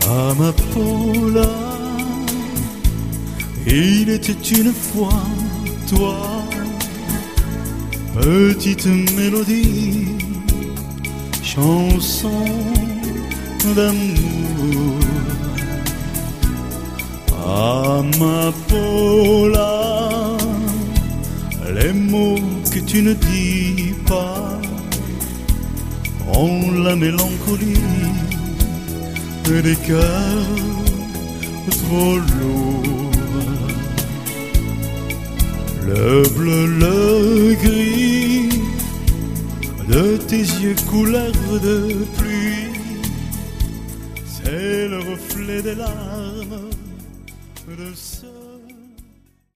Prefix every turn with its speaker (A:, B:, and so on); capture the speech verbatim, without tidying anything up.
A: Amapola, il était une fois toi, petite mélodie, chanson d'amour. Amapola, les mots que tu ne dis pas ont la mélancolie des cœurs trop lourds. Le bleu, le gris de tes yeux couleur de pluie, c'est le reflet des larmes de ce